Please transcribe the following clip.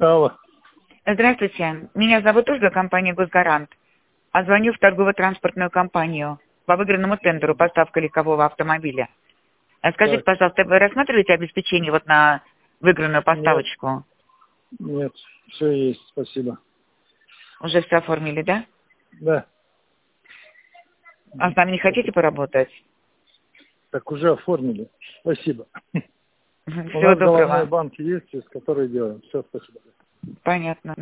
Алло. Здравствуйте. Меня зовут Ольга, компания «Госгарант». А звоню в торгово-транспортную компанию по выигранному тендеру поставка легкового автомобиля. А скажите, Так, пожалуйста, вы рассматриваете обеспечение вот на выигранную нет, поставочку? нет, все есть, спасибо. Уже все оформили, да? Да, А с нами не хотите поработать? так уже оформили. Спасибо. У Всего нас головной доброго. банк есть, через который делаем. Все, спасибо. Понятно.